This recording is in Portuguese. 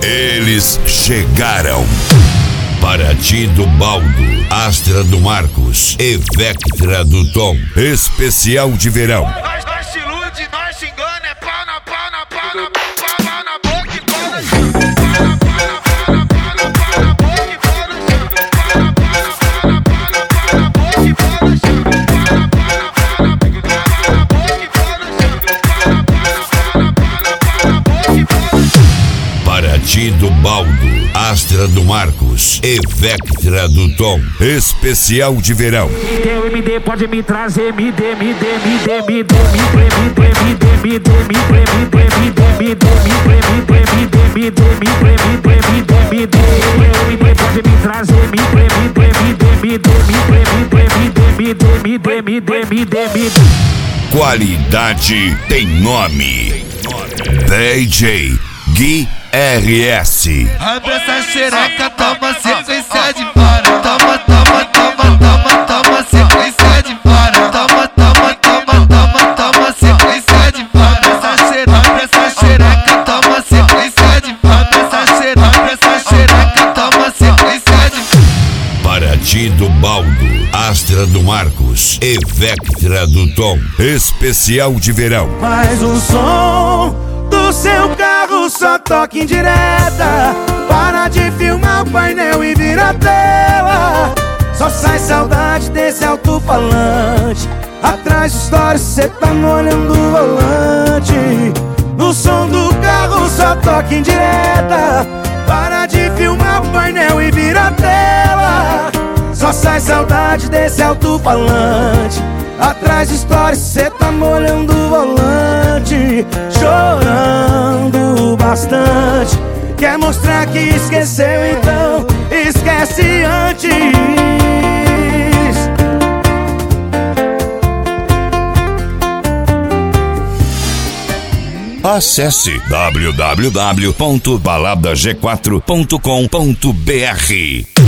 Eles chegaram. Paraty do Baldo, Astra do Marcos e Vectra do Tom. Especial de verão. Nós se ilude, nós se engana, é pau na pau na pau na pau na boca e pau na boca. Paraty do Baldo, Astra do Marcos e Vectra do Tom. Especial de verão. Teu MD pode me trazer, me dê. Qualidade tem nome. DJ Gui RS. Abre essa xereca, toma sequência de para. Toma sequência de para. Toma sequência de para. Abre essa xereca, toma sequência de para. Abre essa xereca, toma sequência de. Paraty do Baldo, Astra do Marcos e Vectra do Tom. Especial de verão. Mais um som do seu carro, só toque em direta. Para de filmar o painel e vira a tela. Só sai saudade desse alto-falante. Atrás de stories cê tá molhando o volante. No som do carro, só toque em direta. Para de filmar o painel e vira a tela. Só sai saudade desse alto-falante. Atrás de stories cê tá molhando o volante. Chorando bastante. Quer mostrar que esqueceu, então esquece antes. Acesse www.baladag4.com.br.